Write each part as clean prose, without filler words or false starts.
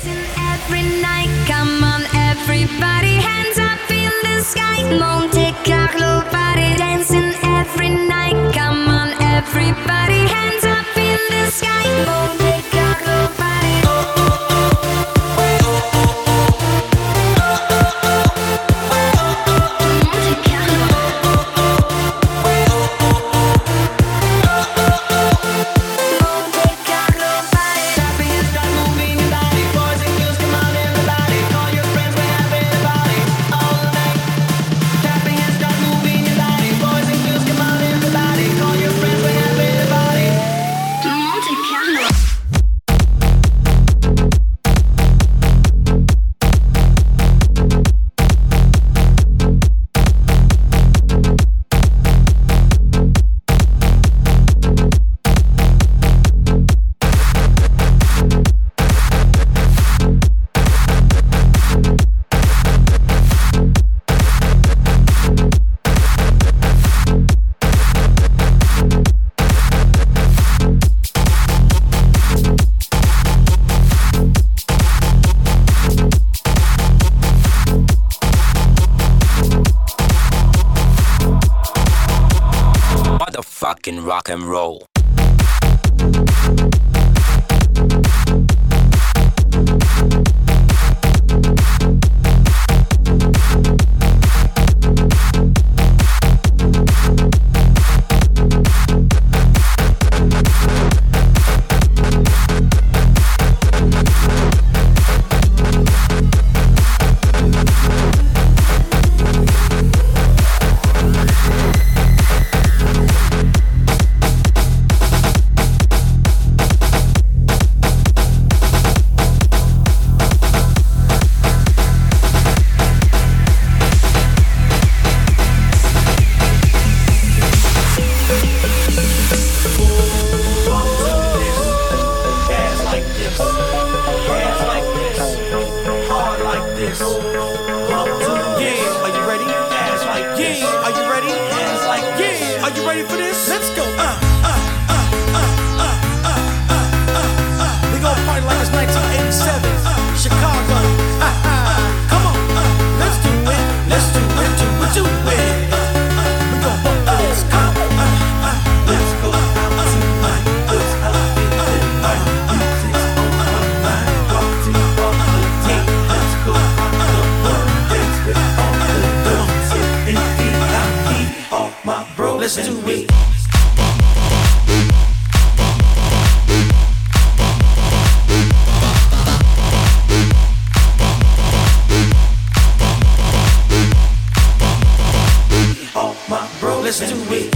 Every night, come on, everybody, hands up in the sky. Monte Carlo party dancing every night. Come on, everybody, hands up in the sky. Monte Carlo party. Monte Carlo. Monte Carlo party. Happy and start moving your body, boys and girls, come on everybody, call your friends, we're having a party all night. Happy and start moving your body, boys and girls, come on everybody, call your friends, we're having a party. Monte Carlo. Motherfucking rock and roll. Ready for this? Let's go. We gon' party like it's 1987. Chicago. Come on. Let's do it. Let's do it. Do it. We gon' bump to this. Come on. Let's go out tonight. Let's have a feeling like music's on my mind. Party on the day. Let's go rock the world. Let's get on the dance. And D.I.E. all my bros. Let's do it. All my bros. Let's do it.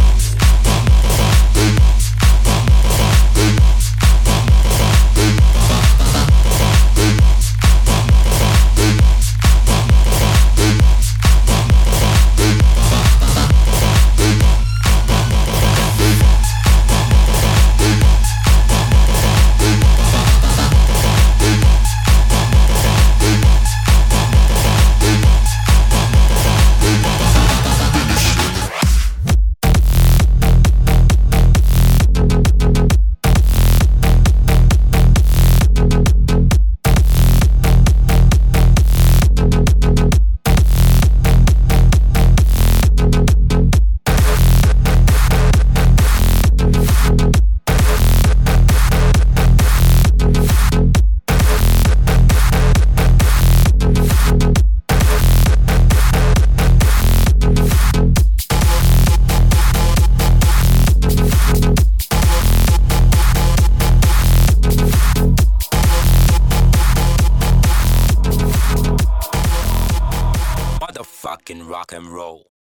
Motherfucking rock and roll.